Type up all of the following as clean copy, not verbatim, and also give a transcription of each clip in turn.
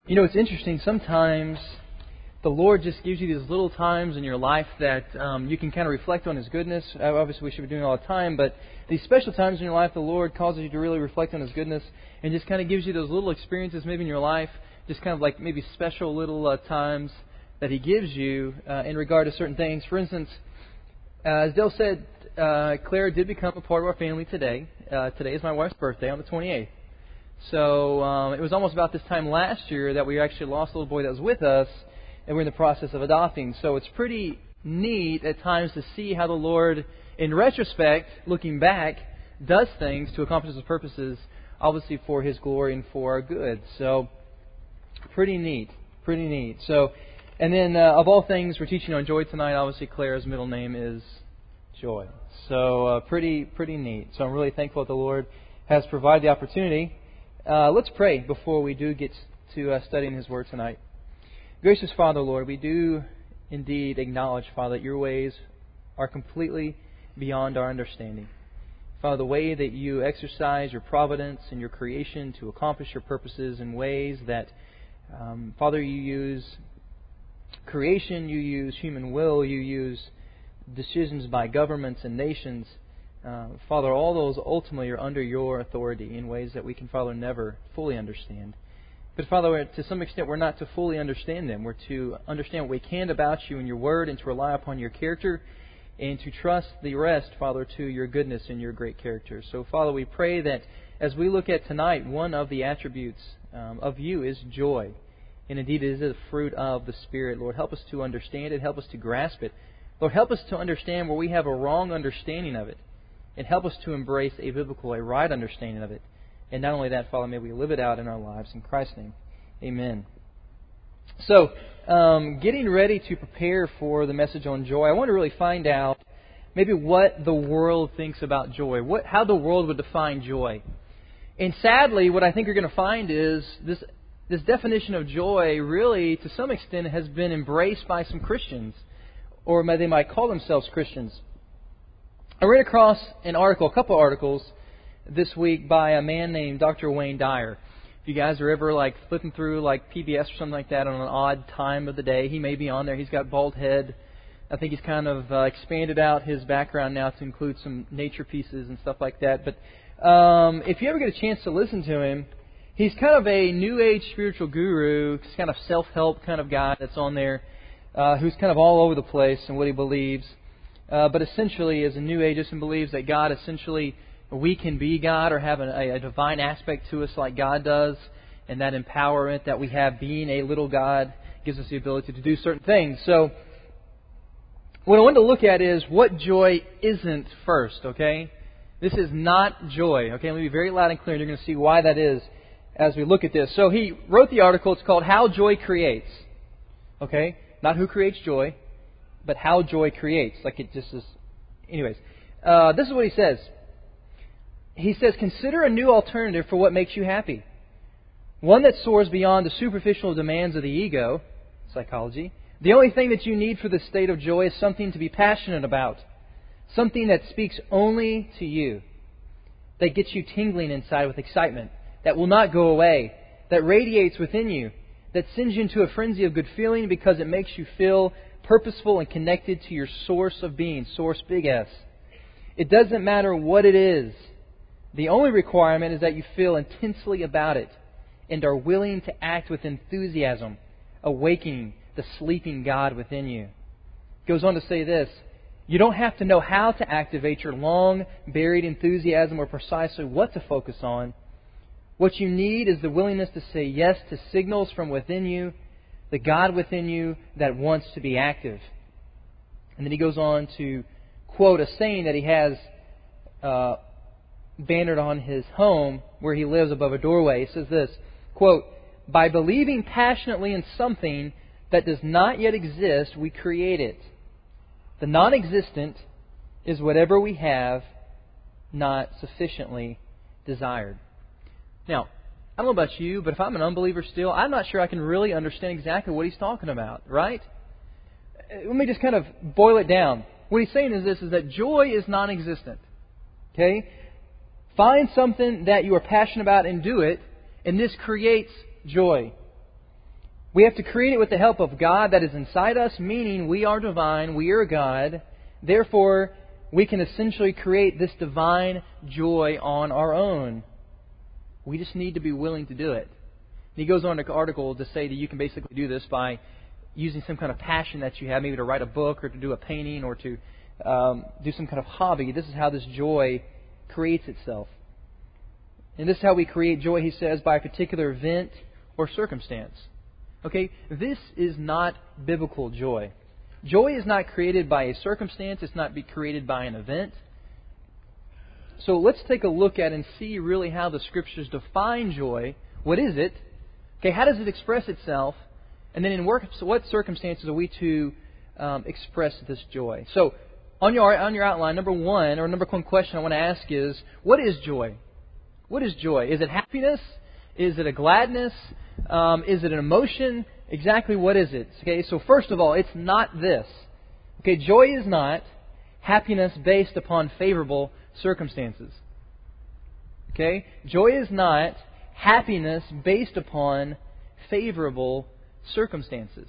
You know, it's interesting. Sometimes the Lord just gives you these little times in your life that you can kind of reflect on His goodness. Obviously, we should be doing it all the time, but these special times in your life, the Lord causes you to really reflect on His goodness and just kind of gives you those little experiences maybe in your life, just kind of like maybe special little times that He gives you in regard to certain things. For instance, as Dale said, Claire did become a part of our family today. Today is my wife's birthday on the 28th. So it was almost about this time last year that we actually lost a little boy that was with us, and we're in the process of adopting. So it's pretty neat at times to see how the Lord, in retrospect, looking back, does things to accomplish His purposes, obviously for His glory and for our good. So pretty neat, pretty neat. So, and then of all things, we're teaching on joy tonight. Obviously, Claire's middle name is Joy. So pretty neat. So I'm really thankful that the Lord has provided the opportunity. Let's pray before we do get to studying His Word tonight. Gracious Father, Lord, we do indeed acknowledge, Father, that Your ways are completely beyond our understanding. Father, the way that You exercise Your providence and Your creation to accomplish Your purposes in ways that, Father, You use creation, You use human will, You use decisions by governments and nations. Father, all those ultimately are under Your authority in ways that we can, Father, never fully understand. But, Father, to some extent, we're not to fully understand them. We're to understand what we can about You and Your Word and to rely upon Your character and to trust the rest, Father, to Your goodness and Your great character. So, Father, we pray that as we look at tonight, one of the attributes of You is joy. And indeed, it is the fruit of the Spirit. Lord, help us to understand it. Help us to grasp it. Lord, help us to understand where we have a wrong understanding of it. And help us to embrace a biblical, a right understanding of it. And not only that, Father, may we live it out in our lives. In Christ's name, amen. So, getting ready to prepare for the message on joy, I want to really find out maybe what the world thinks about joy, how the world would define joy. And sadly, what I think you're going to find is this definition of joy really, to some extent, has been embraced by some Christians, or they might call themselves Christians. I ran across a couple articles this week by a man named Dr. Wayne Dyer. If you guys are ever flipping through PBS or something like that on an odd time of the day, he may be on there. He's got bald head. I think he's kind of expanded out his background now to include some nature pieces and stuff like that. But if you ever get a chance to listen to him, he's kind of a New Age spiritual guru, kind of self-help kind of guy that's on there, who's kind of all over the place in what he believes. But essentially, as a New Ageist, and believes that God essentially, we can be God or have a divine aspect to us like God does, and that empowerment that we have being a little God gives us the ability to do certain things. So, what I wanted to look at is what joy isn't first, okay? This is not joy, okay? Let me be very loud and clear, and you're going to see why that is as we look at this. So, he wrote the article. It's called How Joy Creates, okay? Not who creates joy, but how joy creates. It just is. Anyways, this is what he says. He says, consider a new alternative for what makes you happy. One that soars beyond the superficial demands of the ego, psychology. The only thing that you need for this state of joy is something to be passionate about. Something that speaks only to you. That gets you tingling inside with excitement. That will not go away. That radiates within you. That sends you into a frenzy of good feeling because it makes you feel purposeful and connected to your source of being, source big S. It doesn't matter what it is. The only requirement is that you feel intensely about it and are willing to act with enthusiasm, awakening the sleeping God within you. It goes on to say this, you don't have to know how to activate your long-buried enthusiasm or precisely what to focus on. What you need is the willingness to say yes to signals from within you, the God within you that wants to be active. And then he goes on to quote a saying that he has bannered on his home where he lives above a doorway. He says this, quote, by believing passionately in something that does not yet exist, we create it. The non-existent is whatever we have not sufficiently desired. Now, I don't know about you, but if I'm an unbeliever still, I'm not sure I can really understand exactly what he's talking about, right? Let me just kind of boil it down. What he's saying is this, is that joy is non-existent. Okay? Find something that you are passionate about and do it, and this creates joy. We have to create it with the help of God that is inside us, meaning we are divine, we are God. Therefore, we can essentially create this divine joy on our own. We just need to be willing to do it. And he goes on in the article to say that you can basically do this by using some kind of passion that you have, maybe to write a book or to do a painting or to do some kind of hobby. This is how this joy creates itself. And this is how we create joy, he says, by a particular event or circumstance. Okay, this is not biblical joy. Joy is not created by a circumstance. It's not created by an event. So let's take a look at and see really how the Scriptures define joy. What is it? Okay, how does it express itself? And then in what circumstances are we to express this joy? So on your outline, number one question I want to ask is, what is joy? What is joy? Is it happiness? Is it a gladness? Is it an emotion? Exactly what is it? Okay, so first of all, it's not this. Okay, joy is not happiness based upon favorable circumstances. Okay, joy is not happiness based upon favorable circumstances.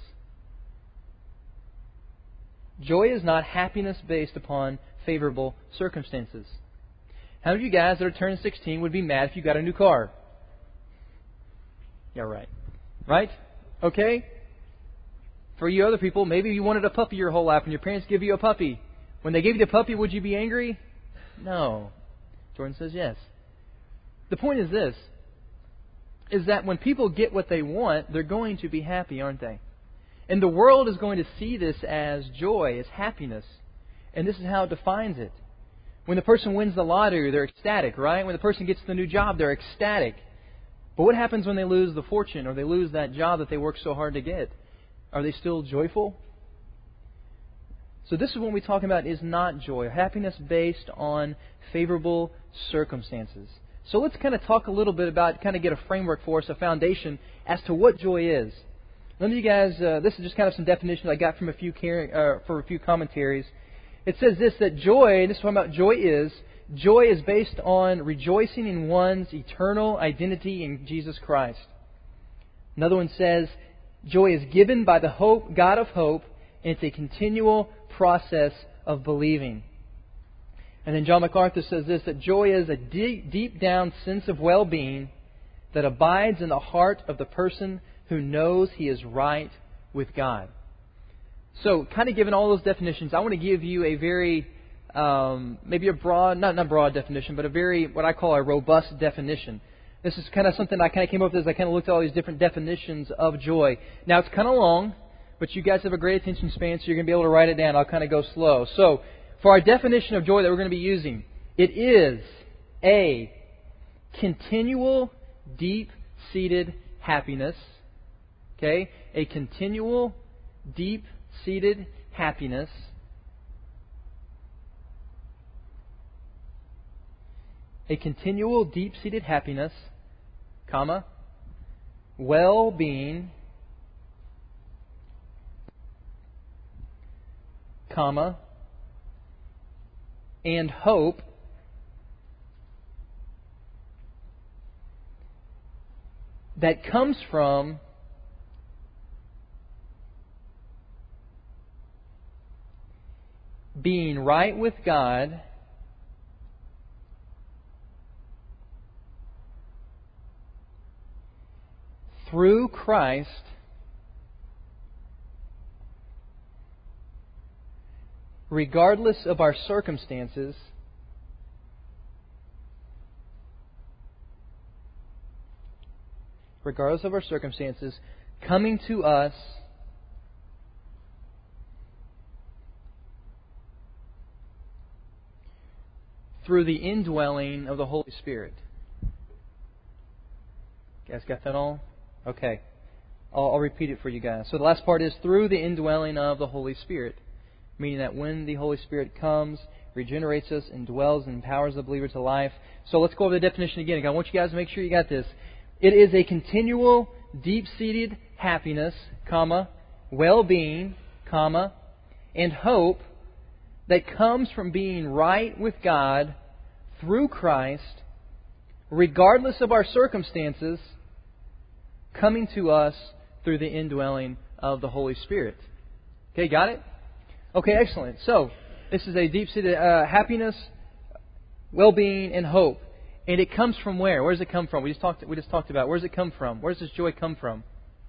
Joy is not happiness based upon favorable circumstances. How many of you guys that are turning 16 would be mad if you got a new car? Yeah, right. Right? Okay? For you other people, maybe you wanted a puppy your whole life and your parents give you a puppy. When they gave you the puppy, would you be angry? No. Jordan says yes. The point is this, is that when people get what they want, they're going to be happy, aren't they? And the world is going to see this as joy, as happiness. And this is how it defines it. When the person wins the lottery, they're ecstatic, right? When the person gets the new job, they're ecstatic. But what happens when they lose the fortune or they lose that job that they worked so hard to get? Are they still joyful? So this is what we talk about is not joy. Happiness based on favorable circumstances. So let's kind of talk a little bit about, kind of get a framework for us, a foundation as to what joy is. Let me, you guys, this is just kind of some definitions I got from a few commentaries. It says this, that joy, this is what joy is based on rejoicing in one's eternal identity in Jesus Christ. Another one says, joy is given by the God of hope, and it's a continual process of believing. And then John MacArthur says this, that joy is a deep down sense of well-being that abides in the heart of the person who knows he is right with God. So, kind of given all those definitions, I want to give you a very, maybe a broad, not broad definition, but a very, what I call a robust definition. This is kind of something I kind of came up with as I kind of looked at all these different definitions of joy. Now, it's kind of long, but you guys have a great attention span, so you're going to be able to write it down. I'll kind of go slow. So, for our definition of joy that we're going to be using, it is a continual, deep-seated happiness. Okay? A continual, deep-seated happiness. A continual, deep-seated happiness, comma, well-being, comma, and hope, that comes from being right with God through Christ, regardless of our circumstances, coming to us through the indwelling of the Holy Spirit. You guys got that all? Okay. I'll repeat it for you guys. So the last part is through the indwelling of the Holy Spirit. Meaning that when the Holy Spirit comes, regenerates us, and dwells and empowers the believer to life. So let's go over the definition again. I want you guys to make sure you got this. It is a continual, deep-seated happiness, comma, well-being, comma, and hope that comes from being right with God through Christ, regardless of our circumstances, coming to us through the indwelling of the Holy Spirit. Okay, got it? Okay, excellent. So, this is a deep-seated happiness, well-being, and hope. And it comes from where? Where does it come from? We just talked about. Where does it come from? Where does this joy come from?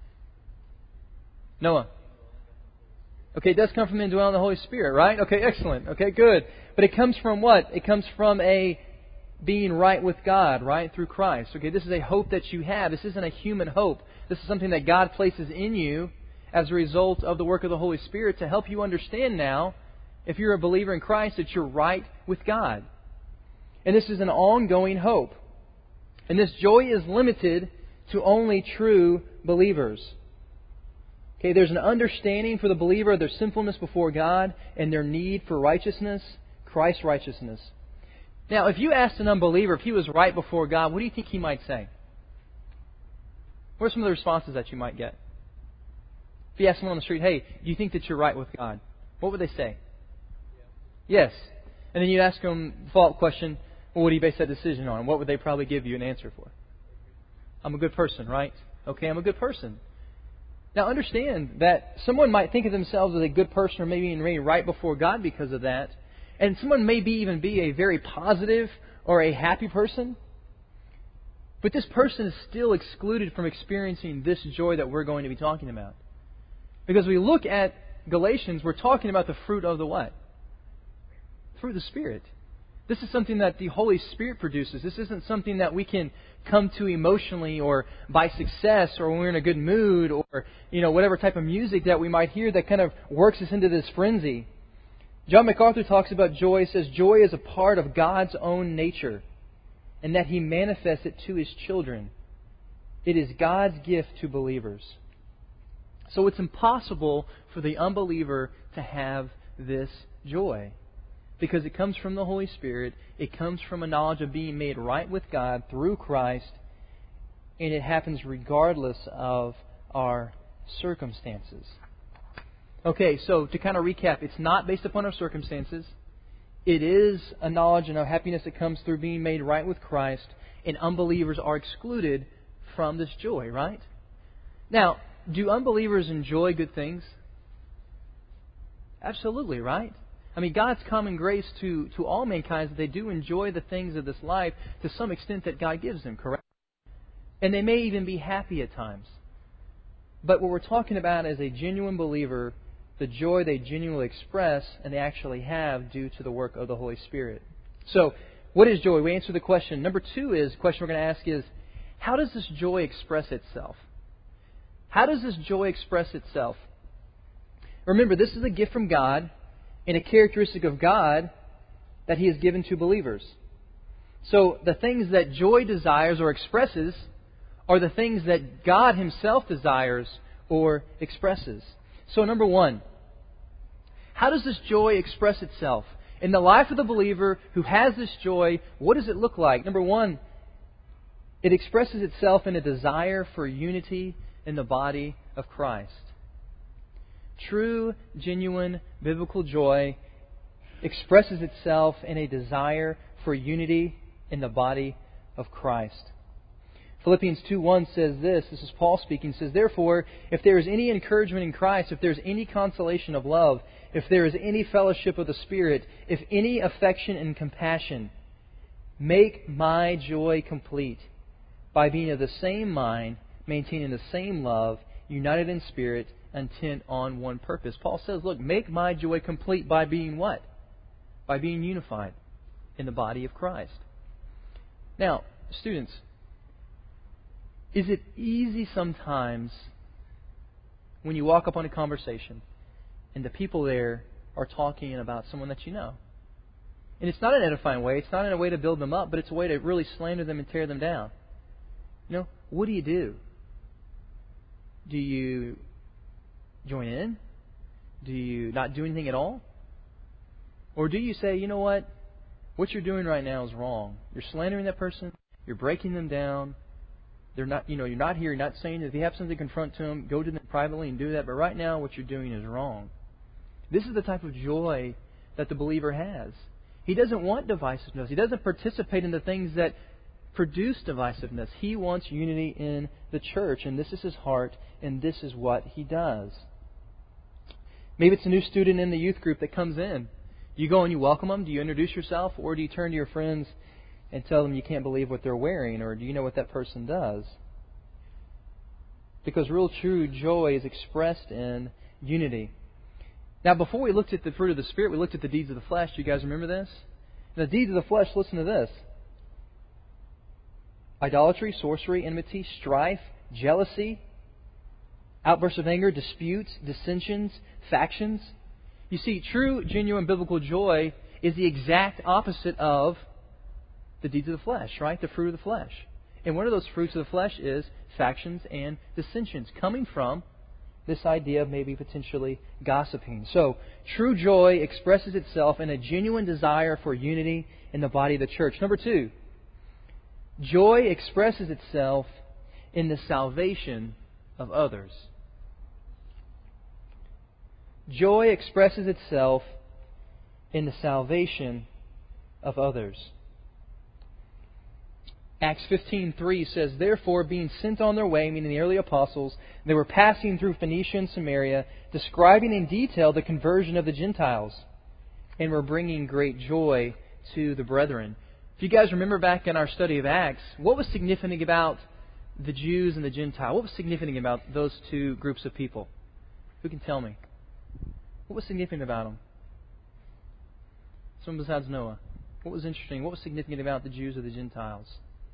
Noah. Okay, it does come from indwelling the Holy Spirit, right? Okay, excellent. Okay, good. But it comes from what? It comes from a being right with God, right? Through Christ. Okay, this is a hope that you have. This isn't a human hope. This is something that God places in you as a result of the work of the Holy Spirit to help you understand now, if you're a believer in Christ, that you're right with God. And this is an ongoing hope. And this joy is limited to only true believers. Okay, there's an understanding for the believer of their sinfulness before God and their need for righteousness, Christ's righteousness. Now, if you asked an unbeliever if he was right before God, what do you think he might say? What are some of the responses that you might get? If you ask someone on the street, hey, do you think that you're right with God? What would they say? Yes. And then you ask them the follow-up question, well, what do you base that decision on? What would they probably give you an answer for? I'm a good person, right? Okay, I'm a good person. Now understand that someone might think of themselves as a good person or maybe even right before God because of that. And someone may even be a very positive or a happy person. But this person is still excluded from experiencing this joy that we're going to be talking about. Because we look at Galatians, we're talking about the fruit of the what? Fruit of the Spirit. This is something that the Holy Spirit produces. This isn't something that we can come to emotionally or by success or when we're in a good mood or, whatever type of music that we might hear that kind of works us into this frenzy. John MacArthur talks about joy, says joy is a part of God's own nature and that He manifests it to His children. It is God's gift to believers. So it's impossible for the unbeliever to have this joy. Because it comes from the Holy Spirit. It comes from a knowledge of being made right with God through Christ. And it happens regardless of our circumstances. Okay, so to kind of recap, it's not based upon our circumstances. It is a knowledge and a happiness that comes through being made right with Christ. And unbelievers are excluded from this joy, right? Now, do unbelievers enjoy good things? Absolutely, right? I mean, God's common grace to all mankind is that they do enjoy the things of this life to some extent that God gives them, correct? And they may even be happy at times. But what we're talking about is a genuine believer, the joy they genuinely express and they actually have due to the work of the Holy Spirit. So, what is joy? We answer the question. Number 2 is, the question we're going to ask is, how does this joy express itself? How does this joy express itself? Remember, this is a gift from God and a characteristic of God that He has given to believers. So the things that joy desires or expresses are the things that God Himself desires or expresses. So number 1, how does this joy express itself? In the life of the believer who has this joy, what does it look like? Number 1, it expresses itself in a desire for unity in the body of Christ. True, genuine, biblical joy expresses itself in a desire for unity in the body of Christ. Philippians 2:1 says this is Paul speaking, says, therefore, if there is any encouragement in Christ, if there is any consolation of love, if there is any fellowship of the Spirit, if any affection and compassion, make my joy complete by being of the same mind, maintaining the same love, united in spirit, intent on one purpose. Paul says, look, make my joy complete by being what? By being unified in the body of Christ. Now, students, is it easy sometimes when you walk up on a conversation and the people there are talking about someone that you know? And it's not an edifying way. It's not in a way to build them up, but it's a way to really slander them and tear them down. What do you do? Do you join in? Do you not do anything at all? Or do you say, you know what? What you're doing right now is wrong. You're slandering that person. You're breaking them down. They're not, you're not here. You're not saying that if you have something to confront to them, go to them privately and do that. But right now, what you're doing is wrong. This is the type of joy that the believer has. He doesn't want divisiveness. He doesn't participate in the things that produce divisiveness. He wants unity in the church, and this is His heart, and this is what He does. Maybe it's a new student in the youth group that comes in. Do you go and you welcome them? Do you introduce yourself? Or do you turn to your friends and tell them you can't believe what they're wearing? Or do you know what that person does? Because real true joy is expressed in unity. Now, before we looked at the fruit of the Spirit, we looked at the deeds of the flesh. Do you guys remember this? The deeds of the flesh, listen to this. Idolatry, sorcery, enmity, strife, jealousy, outbursts of anger, disputes, dissensions, factions. You see, true, genuine biblical joy is the exact opposite of the deeds of the flesh, right? The fruit of the flesh. And one of those fruits of the flesh is factions and dissensions, coming from this idea of maybe potentially gossiping. So, true joy expresses itself in a genuine desire for unity in the body of the church. Number 2, joy expresses itself in the salvation of others. Joy expresses itself in the salvation of others. Acts 15:3 says, "Therefore, being sent on their way," meaning the early apostles, "they were passing through Phoenicia and Samaria, describing in detail the conversion of the Gentiles, and were bringing great joy to the brethren." If you guys remember back in our study of Acts, what was significant about the Jews and the Gentiles? What was significant about those two groups of people? Who can tell me? What was significant about them? Someone besides Noah. What was interesting? What was significant about the Jews or the Gentiles?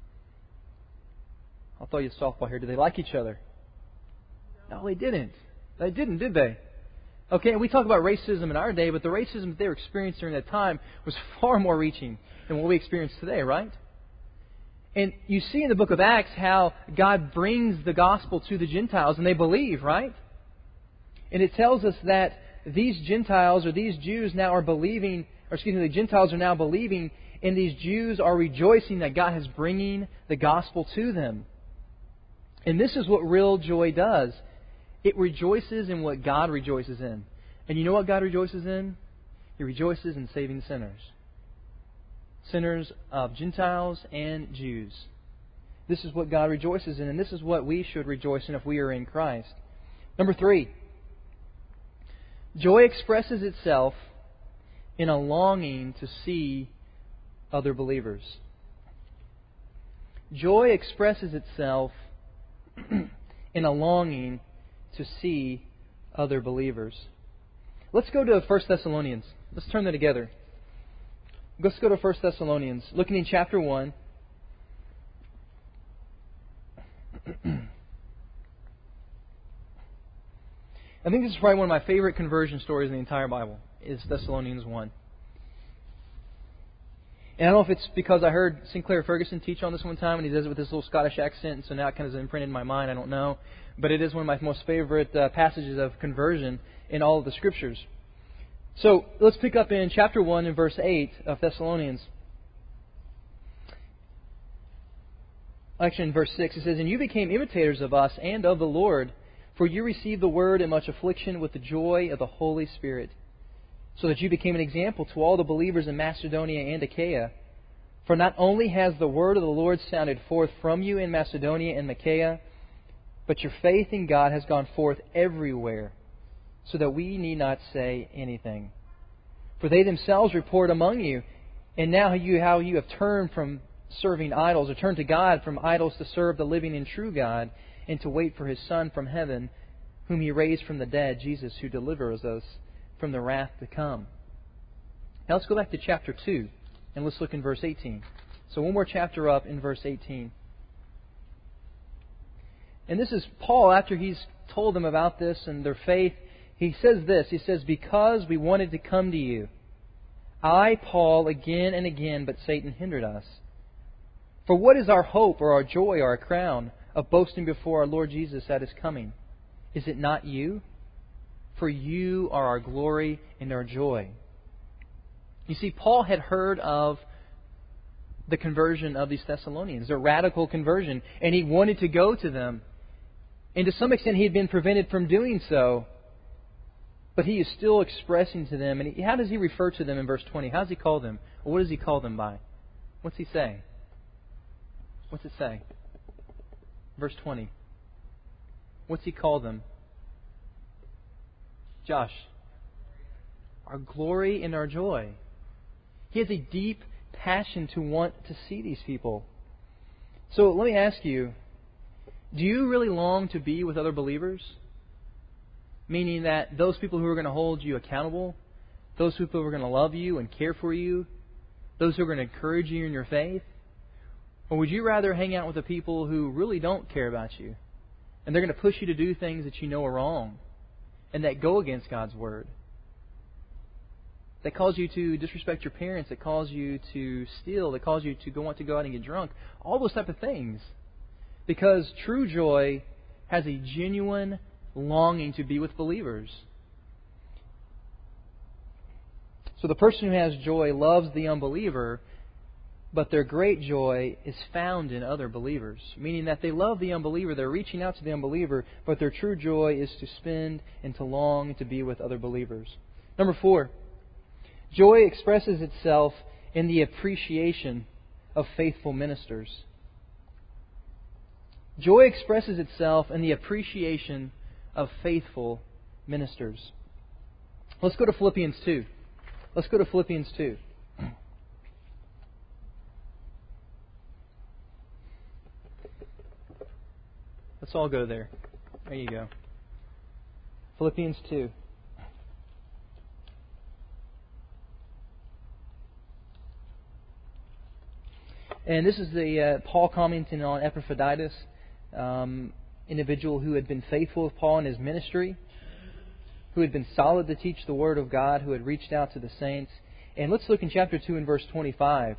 I'll throw you a softball here. Did they like each other? No, they didn't. They didn't, did they? Okay, and we talk about racism in our day, but the racism that they were experiencing during that time was far more reaching than what we experience today, right? And you see in the book of Acts how God brings the gospel to the Gentiles, and they believe, right? And it tells us that these Gentiles or these Jews now are believing, the Gentiles are now believing, and these Jews are rejoicing that God is bringing the gospel to them. And this is what real joy does. It rejoices in what God rejoices in. And you know what God rejoices in? He rejoices in saving sinners. Sinners of Gentiles and Jews. This is what God rejoices in, and this is what we should rejoice in if we are in Christ. Number 3. Joy expresses itself in a longing to see other believers. Joy expresses itself in a longing to see other believers. Let's go to 1 Thessalonians. Let's turn that together. Let's go to 1 Thessalonians. Looking in chapter 1. I think this is probably one of my favorite conversion stories in the entire Bible, is Thessalonians 1. And I don't know if it's because I heard Sinclair Ferguson teach on this one time, and he does it with this little Scottish accent, so now it kind of is imprinted in my mind, I don't know. But it is one of my most favorite passages of conversion in all of the Scriptures. So let's pick up in chapter 1 and verse 8 of Thessalonians. Actually, in verse 6, it says, "And you became imitators of us and of the Lord, for you received the word in much affliction with the joy of the Holy Spirit, so that you became an example to all the believers in Macedonia and Achaia. For not only has the word of the Lord sounded forth from you in Macedonia and Achaia, but your faith in God has gone forth everywhere, so that we need not say anything. For they themselves report among you, and now how you have turned from serving idols, or turned to God from idols to serve the living and true God, and to wait for His Son from heaven, whom He raised from the dead, Jesus, who delivers us from the wrath to come." Now let's go back to chapter 2, and let's look in verse 18. So one more chapter up in verse 18. And this is Paul, after he's told them about this and their faith, he says this. He says, "Because we wanted to come to you, I, Paul, again and again, but Satan hindered us. For what is our hope or our joy or our crown of boasting before our Lord Jesus at His coming? Is it not you? For you are our glory and our joy." You see, Paul had heard of the conversion of these Thessalonians, a radical conversion, and he wanted to go to them. And to some extent, he had been prevented from doing so. But he is still expressing to them. And how does he refer to them in verse 20? How does he call them? Or what does he call them by? What's he say? What's it say? Verse 20. What's He call them? Josh. Our glory and our joy. He has a deep passion to want to see these people. So let me ask you, do you really long to be with other believers? Meaning that those people who are going to hold you accountable, those people who are going to love you and care for you, those who are going to encourage you in your faith? Or would you rather hang out with the people who really don't care about you, and they're going to push you to do things that you know are wrong and that go against God's Word? That cause you to disrespect your parents, that cause you to steal, that cause you to want to go out and get drunk. All those type of things. Because true joy has a genuine longing to be with believers. So the person who has joy loves the unbeliever, but their great joy is found in other believers. Meaning that they love the unbeliever, they're reaching out to the unbeliever, but their true joy is to spend and to long to be with other believers. Number 4. Joy expresses itself in the appreciation of faithful ministers. Joy expresses itself in the appreciation of faithful ministers. Let's go to Philippians 2. Let's go to Philippians 2. Let's all go there. There you go. Philippians 2. And this is the Paul commenting on Epaphroditus, individual who had been faithful with Paul in his ministry, who had been solid to teach the Word of God, who had reached out to the saints. And let's look in chapter 2 and verse 25.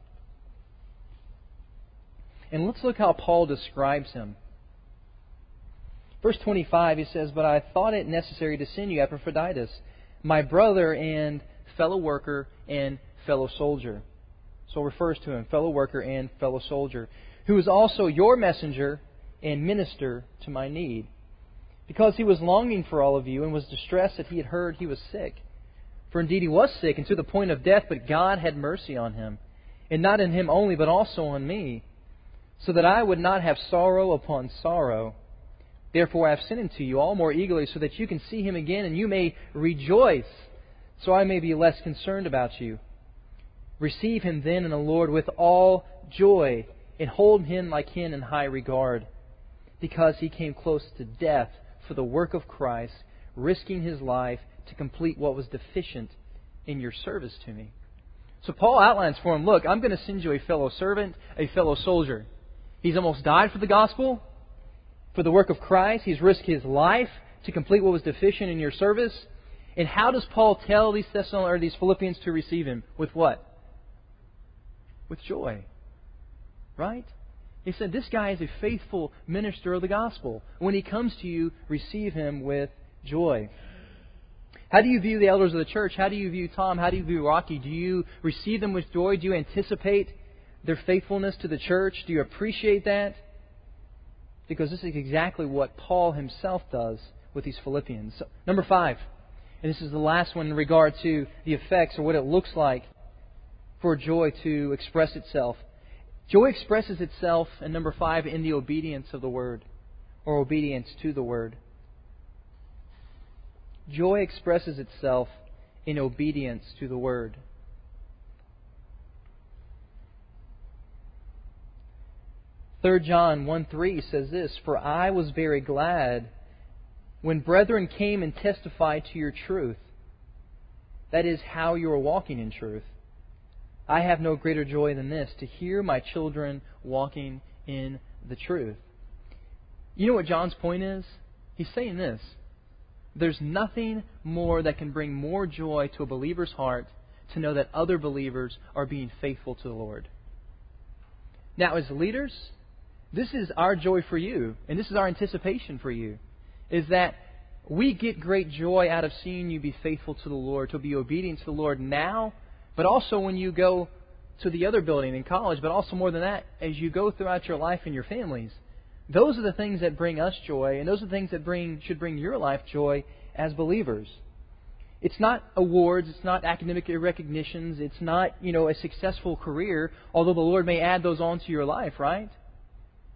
And let's look how Paul describes him. Verse 25, he says, "But I thought it necessary to send you Epaphroditus, my brother and fellow worker and fellow soldier." So it refers to him, fellow worker and fellow soldier, "who is also your messenger and minister to my need. Because he was longing for all of you and was distressed that he had heard he was sick. For indeed he was sick and to the point of death, but God had mercy on him. And not in him only, but also on me, so that I would not have sorrow upon sorrow. Therefore I have sent him to you all more eagerly, so that you can see him again and you may rejoice, so I may be less concerned about you. Receive him then in the Lord with all joy, and hold him like him in high regard, because he came close to death for the work of Christ, risking his life to complete what was deficient in your service to me." So Paul outlines for him, look, I'm going to send you a fellow servant, a fellow soldier. He's almost died for the gospel, for the work of Christ. He's risked his life to complete what was deficient in your service. And how does Paul tell these Philippians to receive him? With what? With joy. Right? He said, this guy is a faithful minister of the gospel. When he comes to you, receive him with joy. How do you view the elders of the church? How do you view Tom? How do you view Rocky? Do you receive them with joy? Do you anticipate their faithfulness to the church? Do you appreciate that? Because this is exactly what Paul himself does with these Philippians. So, number 5, and this is the last one in regard to the effects or what it looks like for joy to express itself. Joy expresses itself, in number 5, in the obedience of the Word, or obedience to the Word. Joy expresses itself in obedience to the Word. John 1:3 says this, "For I was very glad when brethren came and testified to your truth." That is, how you are walking in truth. "I have no greater joy than this, to hear my children walking in the truth." You know what John's point is? He's saying this. There's nothing more that can bring more joy to a believer's heart to know that other believers are being faithful to the Lord. Now, as leaders, this is our joy for you, and this is our anticipation for you, is that we get great joy out of seeing you be faithful to the Lord, to be obedient to the Lord now, but also when you go to the other building in college, but also more than that, as you go throughout your life and your families. Those are the things that bring us joy, and those are the things that should bring your life joy as believers. It's not awards, it's not academic recognitions, it's not, a successful career, although the Lord may add those on to your life, right?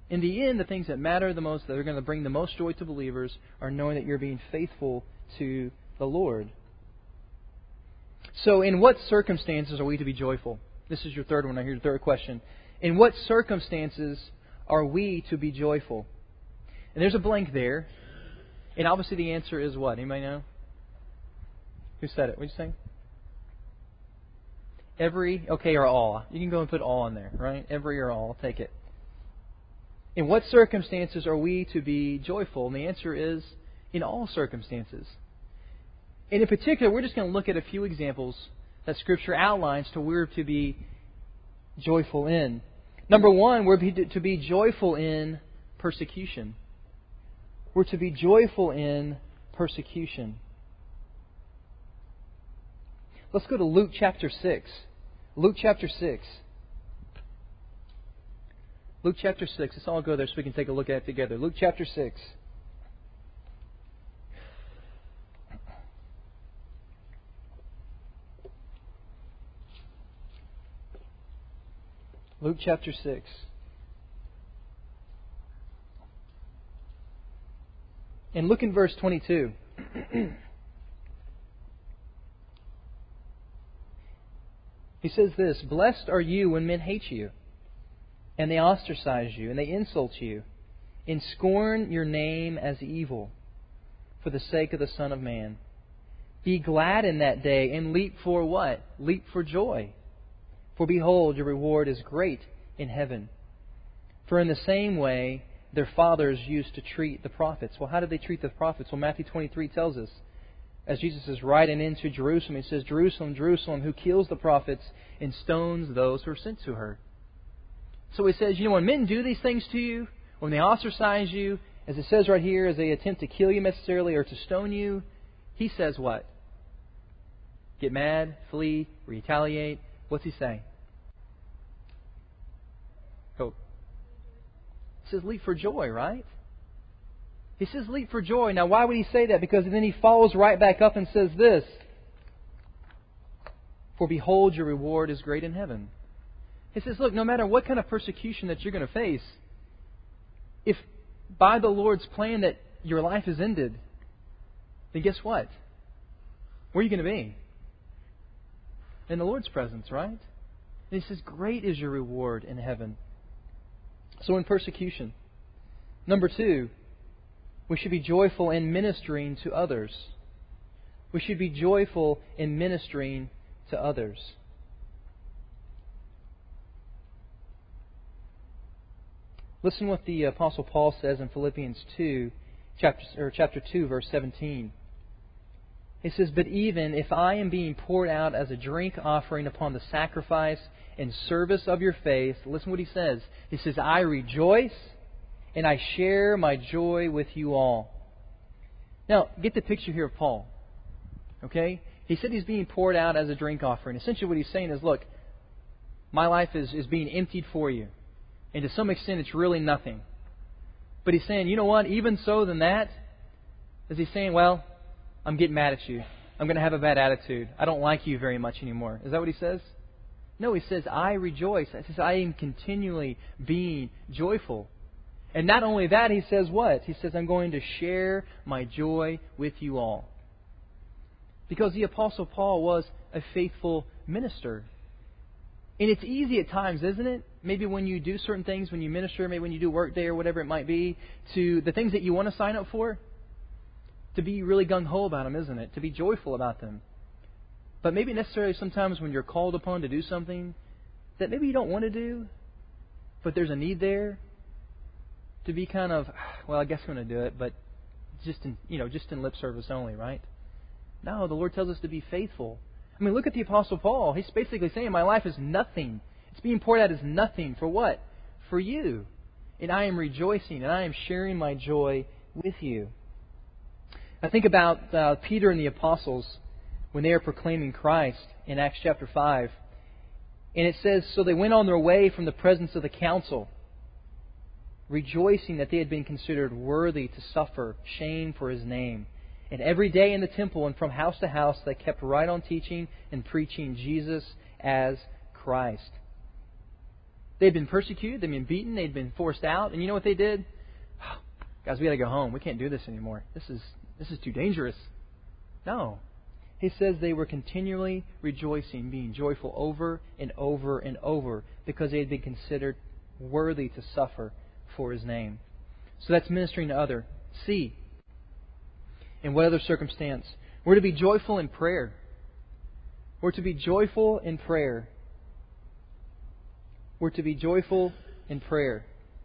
In the end, the things that matter the most, that are going to bring the most joy to believers, are knowing that you're being faithful to the Lord. So, in what circumstances are we to be joyful? This is your third one. I hear your third question. In what circumstances are we to be joyful? And there's a blank there. And obviously the answer is what? Anybody know? Who said it? What did you say? Every, okay, or all. You can go and put all in there, right? Every or all. I'll take it. In what circumstances are we to be joyful? And the answer is in all circumstances. And in particular, we're just going to look at a few examples that Scripture outlines to we're to be joyful in. Number one, we're to be joyful in persecution. We're to be joyful in persecution. Let's go to Luke chapter 6. Luke chapter 6. Luke chapter 6. Let's all go there so we can take a look at it together. Luke chapter 6. Luke chapter 6. And look in verse 22. He says this, "Blessed are you when men hate you, and they ostracize you, and they insult you, and scorn your name as evil, for the sake of the Son of Man. Be glad in that day, and leap for" what? Leap for joy. "For behold, your reward is great in heaven. For in the same way their fathers used to treat the prophets." Well, how did they treat the prophets? Well, Matthew 23 tells us. As Jesus is riding into Jerusalem, He says, "Jerusalem, Jerusalem, who kills the prophets and stones those who are sent to her." So He says, when men do these things to you, when they ostracize you, as it says right here, as they attempt to kill you necessarily or to stone you, He says what? Get mad, flee, retaliate. What's He saying? Go. He says, leap for joy, right? He says, leap for joy. Now, why would He say that? Because then He follows right back up and says this, "For behold, your reward is great in heaven." He says, look, no matter what kind of persecution that you're going to face, if by the Lord's plan that your life is ended, then guess what? Where are you going to be? In the Lord's presence, right? And He says, great is your reward in heaven. So in persecution. Number two, we should be joyful in ministering to others. We should be joyful in ministering to others. Listen what the Apostle Paul says in Philippians 2, chapter 2, verse 17. He says, "But even if I am being poured out as a drink offering upon the sacrifice and service of your faith," listen what he says. He says, "I rejoice and I share my joy with you all." Now, get the picture here of Paul. Okay? He said he's being poured out as a drink offering. Essentially what he's saying is, look, my life is being emptied for you. And to some extent it's really nothing. But he's saying, you know what, even so than that, is he saying, well, I'm getting mad at you. I'm going to have a bad attitude. I don't like you very much anymore. Is that what he says? No, he says, I rejoice. He says, I am continually being joyful. And not only that, he says what? He says, I'm going to share my joy with you all. Because the Apostle Paul was a faithful minister. And it's easy at times, isn't it? Maybe when you do certain things, when you minister, maybe when you do work day or whatever it might be, to the things that you want to sign up for, to be really gung-ho about them, isn't it? To be joyful about them. But maybe necessarily sometimes when you're called upon to do something that maybe you don't want to do, but there's a need there, to be kind of, well, I guess I'm going to do it, but just in lip service only, right? No, the Lord tells us to be faithful. I mean, look at the Apostle Paul. He's basically saying, my life is nothing. It's being poured out as nothing. For what? For you. And I am rejoicing, and I am sharing my joy with you. I think about Peter and the apostles when they are proclaiming Christ in Acts chapter 5. And it says, so they went on their way from the presence of the council, rejoicing that they had been considered worthy to suffer shame for His name. And every day in the temple and from house to house they kept right on teaching and preaching Jesus as Christ. They'd been persecuted, they'd been beaten, they'd been forced out, and you know what they did? Guys, we got to go home. We can't do this anymore. This is too dangerous. No. He says they were continually rejoicing, being joyful over and over and over because they had been considered worthy to suffer for His name. So that's ministering to others. C. In what other circumstance? We're to be joyful in prayer. We're to be joyful in prayer. We're to be joyful in prayer.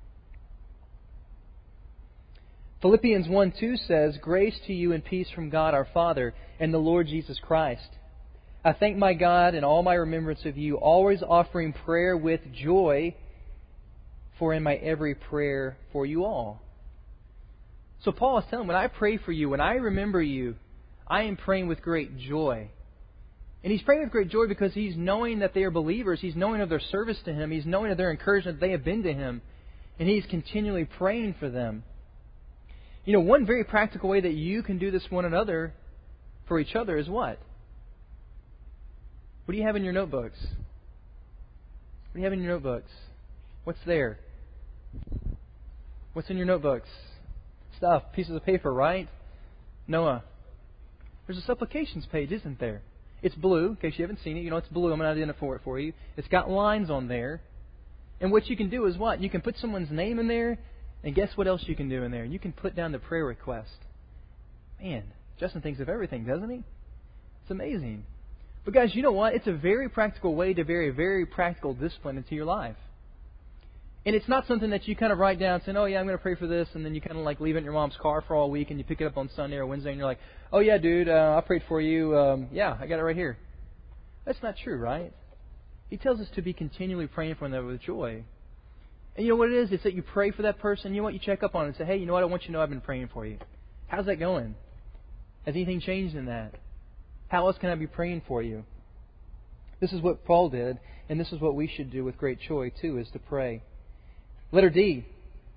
Philippians 1:2 says, "Grace to you and peace from God our Father and the Lord Jesus Christ. I thank my God in all my remembrance of you, always offering prayer with joy, for in my every prayer for you all." So Paul is telling, when I pray for you, when I remember you, I am praying with great joy. And he's praying with great joy because he's knowing that they are believers. He's knowing of their service to Him. He's knowing of their encouragement that they have been to Him. And he's continually praying for them. You know, one very practical way that you can do this one another for each other is what? What do you have in your notebooks? What do you have in your notebooks? What's there? What's in your notebooks? Stuff, pieces of paper, right? Noah. There's a supplications page, isn't there? It's blue, in case you haven't seen it. You know it's blue. I'm going to identify it for you. It's got lines on there. And what you can do is what? You can put someone's name in there, and guess what else you can do in there? You can put down the prayer request. Man, Justin thinks of everything, doesn't he? It's amazing. But guys, you know what? It's a very practical way to very, very practical discipline into your life. And it's not something that you kind of write down saying, oh yeah, I'm going to pray for this, and then you kind of like leave it in your mom's car for all week, and you pick it up on Sunday or Wednesday, and you're like, oh yeah, dude, I prayed for you. Yeah, I got it right here. That's not true, right? He tells us to be continually praying for them with joy. And you know what it is? It's that you pray for that person. You know what? You check up on it and say, hey, you know what? I want you to know I've been praying for you. How's that going? Has anything changed in that? How else can I be praying for you? This is what Paul did, and this is what we should do with great joy too, is to pray. Letter D.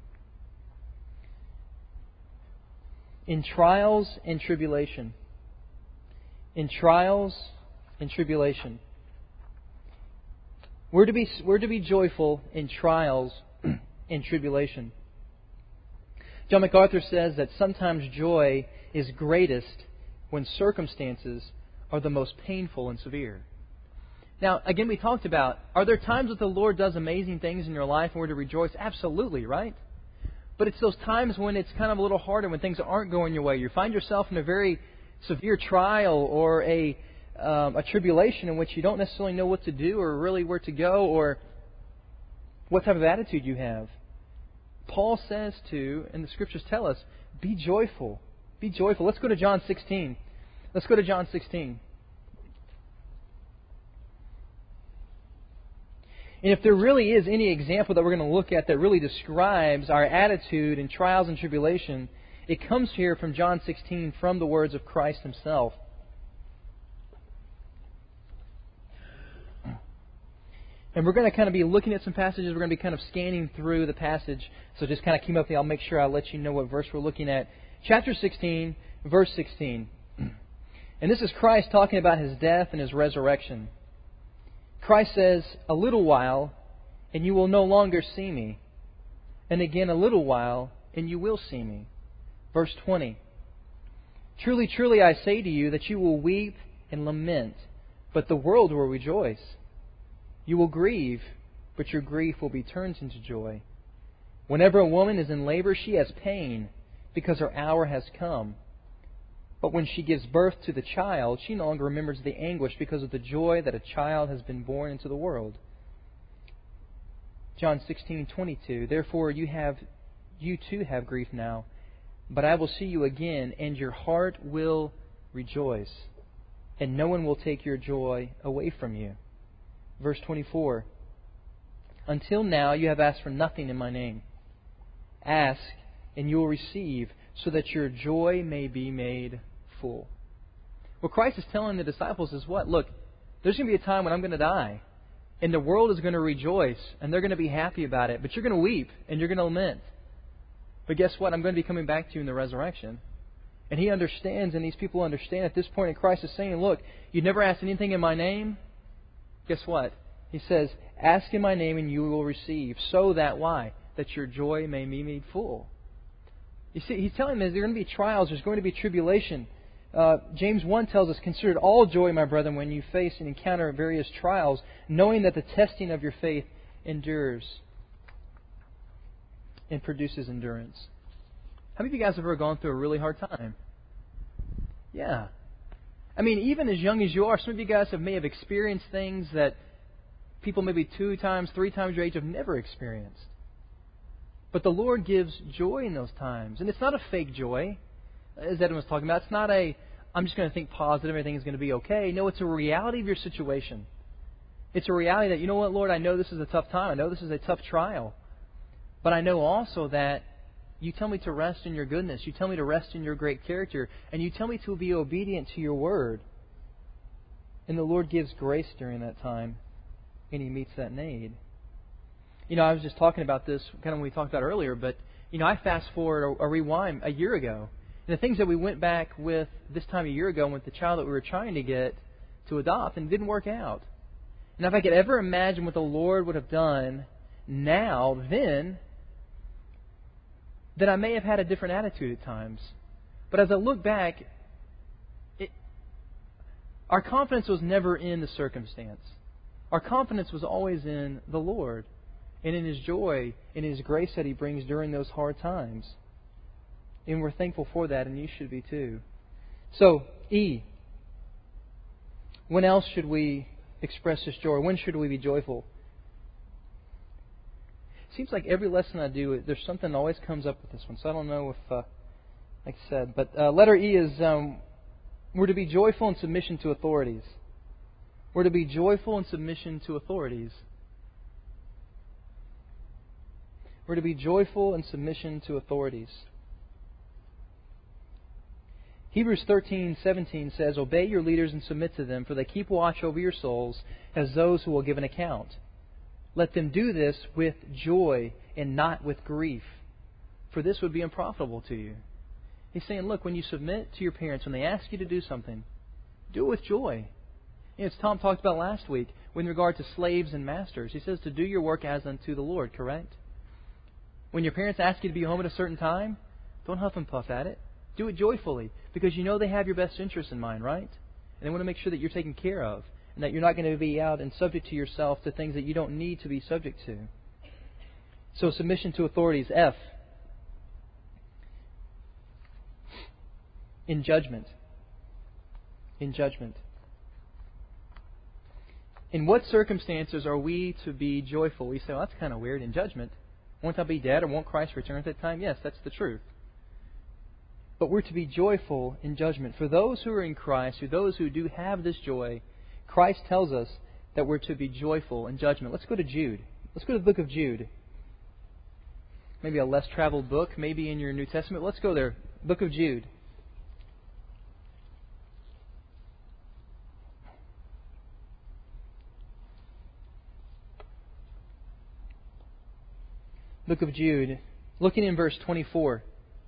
In trials and tribulation. In trials and tribulation. We're to be joyful in trials and tribulation. John MacArthur says that sometimes joy is greatest when circumstances are the most painful and severe. Now, again, we talked about, are there times that the Lord does amazing things in your life and we're to rejoice? Absolutely, right? But it's those times when it's kind of a little harder, when things aren't going your way. You find yourself in a very severe trial or a tribulation in which you don't necessarily know what to do or really where to go or what type of attitude you have. Paul says to, and the Scriptures tell us, be joyful. Be joyful. Let's go to John 16. Let's go to John 16. And if there really is any example that we're going to look at that really describes our attitude in trials and tribulation, it comes here from John 16 from the words of Christ Himself. And we're going to kind of be looking at some passages. We're going to be kind of scanning through the passage. So just kind of keep up with me. I'll make sure I'll let you know what verse we're looking at. Chapter 16, verse 16. And this is Christ talking about His death and His resurrection. Christ says, a little while, and you will no longer see me. And again, a little while, and you will see me. Verse 20. Truly, truly, I say to you that you will weep and lament, but the world will rejoice. You will grieve, but your grief will be turned into joy. Whenever a woman is in labor, she has pain, because her hour has come. But when she gives birth to the child, she no longer remembers the anguish because of the joy that a child has been born into the world. John 16:22. Therefore you too have grief now, but I will see you again, and your heart will rejoice, and no one will take your joy away from you. Verse 24. Until now you have asked for nothing in my name. Ask, and you will receive, so that your joy may be made full. What Christ is telling the disciples is what? Look, there's going to be a time when I'm going to die, and the world is going to rejoice, and they're going to be happy about it, but you're going to weep, and you're going to lament. But guess what? I'm going to be coming back to you in the resurrection. And He understands, and these people understand at this point, and Christ is saying, look, you never asked anything in my name. Guess what? He says, ask in my name and you will receive. So that, why? That your joy may be made full. You see, He's telling them there are going to be trials. There's going to be tribulation. James 1 tells us, consider it all joy, my brethren, when you face and encounter various trials, knowing that the testing of your faith endures and produces endurance. How many of you guys have ever gone through a really hard time? Yeah. I mean, even as young as you are, some of you guys may have experienced things that people maybe 2 times, 3 times your age have never experienced. But the Lord gives joy in those times. And it's not a fake joy, as Edwin was talking about. It's not I'm just going to think positive, everything is going to be okay. No, it's a reality of your situation. It's a reality that, you know what, Lord, I know this is a tough time. I know this is a tough trial. But I know also that you tell me to rest in your goodness. You tell me to rest in your great character. And you tell me to be obedient to your word. And the Lord gives grace during that time. And He meets that need. You know, I was just talking about this kind of when we talked about earlier. But, you know, I fast forward or rewind a year ago. And the things that we went back with this time a year ago with the child that we were trying to get to adopt and didn't work out. And if I could ever imagine what the Lord would have done then I may have had a different attitude at times. But as I look back, our confidence was never in the circumstance. Our confidence was always in the Lord and in His joy and His grace that He brings during those hard times. And we're thankful for that, and you should be too. So, E. When else should we express this joy? When should we be joyful? It seems like every lesson I do, there's something that always comes up with this one. So I don't know if, like I said. But letter E is we're to be joyful in submission to authorities. We're to be joyful in submission to authorities. We're to be joyful in submission to authorities. Hebrews 13:17 says, obey your leaders and submit to them, for they keep watch over your souls as those who will give an account. Let them do this with joy and not with grief, for this would be unprofitable to you. He's saying, look, when you submit to your parents, when they ask you to do something, do it with joy. As Tom talked about last week, with regard to slaves and masters, he says to do your work as unto the Lord, correct? When your parents ask you to be home at a certain time, don't huff and puff at it. Do it joyfully, because you know they have your best interest in mind, right? And they want to make sure that you're taken care of, and that you're not going to be out and subject to yourself to things that you don't need to be subject to. So submission to authorities. F. In judgment. In judgment. In what circumstances are we to be joyful? We say, well, that's kind of weird. In judgment. Won't I be dead, or won't Christ return at that time? Yes, that's the truth. But we're to be joyful in judgment. For those who are in Christ, for those who do have this joy, Christ tells us that we're to be joyful in judgment. Let's go to Jude. Let's go to the book of Jude. Maybe a less traveled book, maybe in your New Testament. Let's go there. Book of Jude. Book of Jude. Looking in verse 24.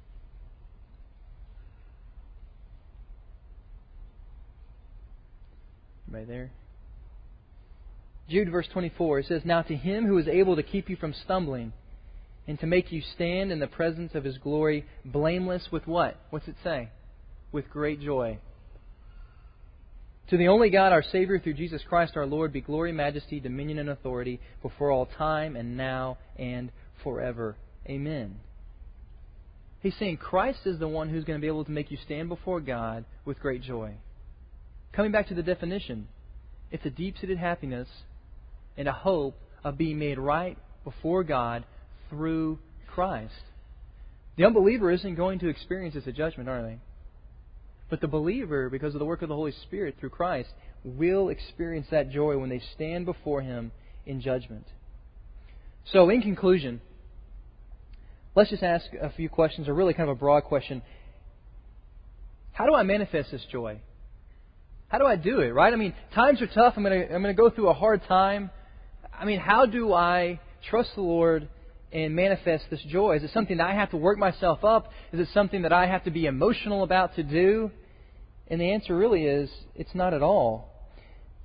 Right there. Jude verse 24, it says, now to Him who is able to keep you from stumbling and to make you stand in the presence of His glory blameless with what? What's it say? With great joy. To the only God, our Savior, through Jesus Christ our Lord, be glory, majesty, dominion, and authority before all time and now and forever. Amen. He's saying Christ is the one who's going to be able to make you stand before God with great joy. Coming back to the definition, it's a deep-seated happiness and a hope of being made right before God through Christ. The unbeliever isn't going to experience this at judgment, are they? But the believer, because of the work of the Holy Spirit through Christ, will experience that joy when they stand before Him in judgment. So, in conclusion, let's just ask a few questions, or really kind of a broad question. How do I manifest this joy? How do I do it, right? I mean, times are tough. I'm going to go through a hard time. I mean, how do I trust the Lord and manifest this joy? Is it something that I have to work myself up? Is it something that I have to be emotional about to do? And the answer really is, it's not at all.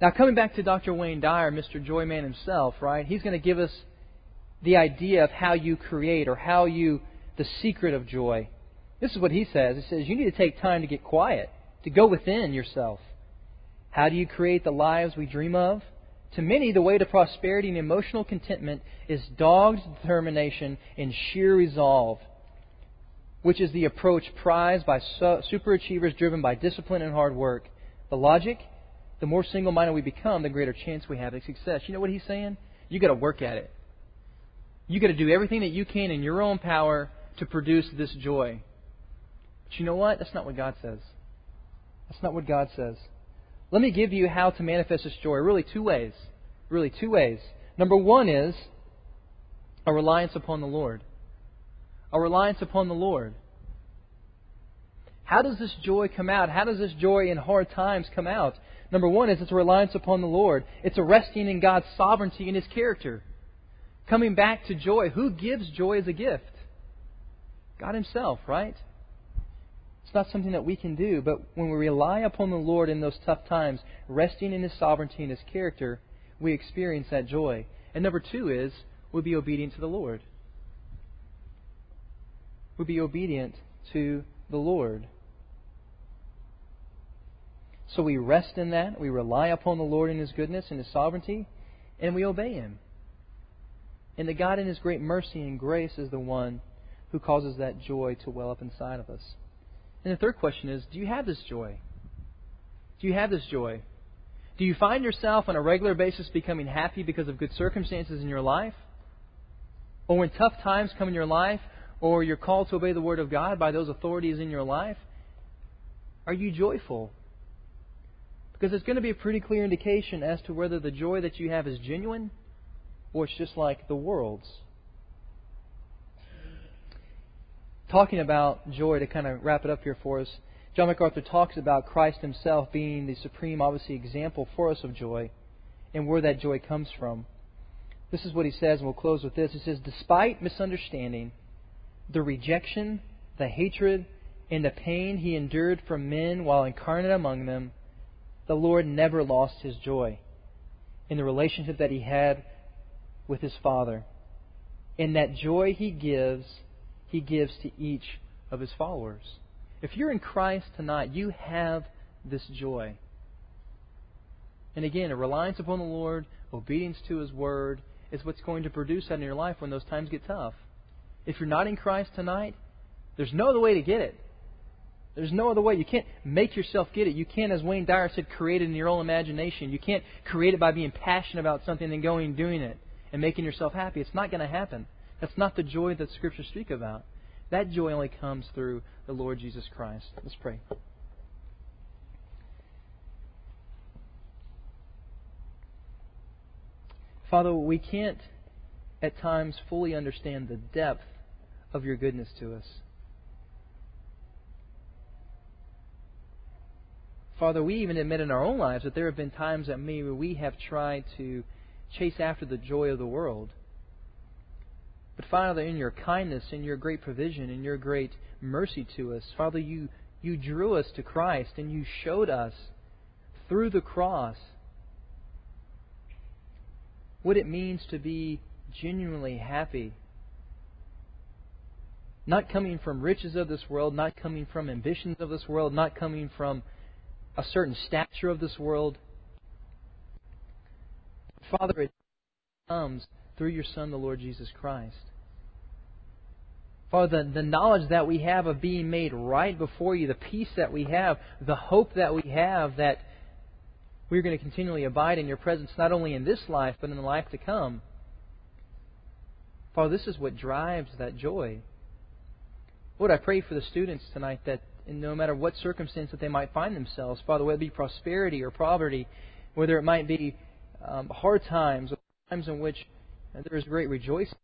Now, coming back to Dr. Wayne Dyer, Mr. Joyman himself, right? He's going to give us the idea of how you create or the secret of joy. This is what he says. He says, you need to take time to get quiet, to go within yourself. How do you create the lives we dream of? To many, the way to prosperity and emotional contentment is dogged determination and sheer resolve, which is the approach prized by superachievers driven by discipline and hard work. The logic, the more single-minded we become, the greater chance we have of success. You know what he's saying? You got to work at it. You got to do everything that you can in your own power to produce this joy. But you know what? That's not what God says. That's not what God says. Let me give you how to manifest this joy. Really two ways. Number one is a reliance upon the Lord. A reliance upon the Lord. How does this joy come out? How does this joy in hard times come out? Number one is it's a reliance upon the Lord. It's a resting in God's sovereignty and His character. Coming back to joy. Who gives joy as a gift? God Himself, right? It's not something that we can do, but when we rely upon the Lord in those tough times, resting in His sovereignty and His character, we experience that joy. And number two is we'll be obedient to the Lord. We'll be obedient to the Lord. So we rest in that, we rely upon the Lord in His goodness and His sovereignty, and we obey Him. And that God in His great mercy and grace is the one who causes that joy to well up inside of us. And the third question is, do you have this joy? Do you have this joy? Do you find yourself on a regular basis becoming happy because of good circumstances in your life? Or when tough times come in your life, or you're called to obey the Word of God by those authorities in your life, are you joyful? Because it's going to be a pretty clear indication as to whether the joy that you have is genuine or it's just like the world's. Talking about joy, to kind of wrap it up here for us, John MacArthur talks about Christ Himself being the supreme, obviously, example for us of joy and where that joy comes from. This is what he says, and we'll close with this. He says, despite misunderstanding, the rejection, the hatred, and the pain He endured from men while incarnate among them, the Lord never lost His joy in the relationship that He had with His Father. And that joy He gives to each of His followers. If you're in Christ tonight, you have this joy. And again, a reliance upon the Lord, obedience to His Word, is what's going to produce that in your life when those times get tough. If you're not in Christ tonight, there's no other way to get it. There's no other way. You can't make yourself get it. You can't, as Wayne Dyer said, create it in your own imagination. You can't create it by being passionate about something and going and doing it and making yourself happy. It's not going to happen. That's not the joy that Scriptures speak about. That joy only comes through the Lord Jesus Christ. Let's pray. Father, we can't at times fully understand the depth of Your goodness to us. Father, we even admit in our own lives that there have been times that maybe we have tried to chase after the joy of the world. But Father, in Your kindness, in Your great provision, in Your great mercy to us, Father, You drew us to Christ and You showed us through the cross what it means to be genuinely happy. Not coming from riches of this world, not coming from ambitions of this world, not coming from a certain stature of this world. Father, it comes through Your Son, the Lord Jesus Christ. Father, the knowledge that we have of being made right before You, the peace that we have, the hope that we have that we're going to continually abide in Your presence, not only in this life, but in the life to come. Father, this is what drives that joy. Lord, I pray for the students tonight that no matter what circumstance that they might find themselves, Father, whether it be prosperity or poverty, whether it might be hard times, or times in which there is great rejoicing,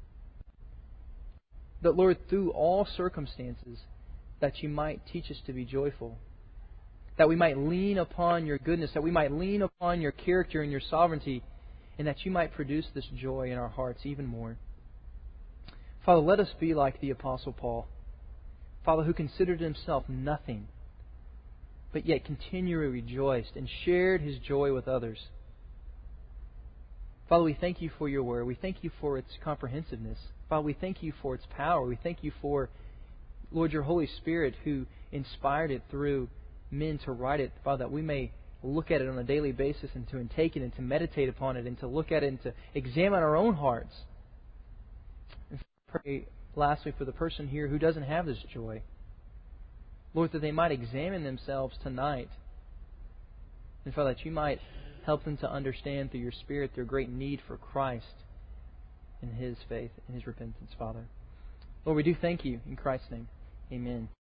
that, Lord, through all circumstances, that You might teach us to be joyful, that we might lean upon Your goodness, that we might lean upon Your character and Your sovereignty, and that You might produce this joy in our hearts even more. Father, let us be like the Apostle Paul, Father, who considered himself nothing, but yet continually rejoiced and shared His joy with others. Father, we thank You for Your Word. We thank You for its comprehensiveness. Father, we thank You for its power. We thank You for, Lord, Your Holy Spirit who inspired it through men to write it, Father, that we may look at it on a daily basis and to intake it and to meditate upon it and to look at it and to examine our own hearts. And pray, lastly, for the person here who doesn't have this joy. Lord, that they might examine themselves tonight. And Father, that You might help them to understand through Your Spirit their great need for Christ and His faith and His repentance, Father. Lord, we do thank You in Christ's name. Amen.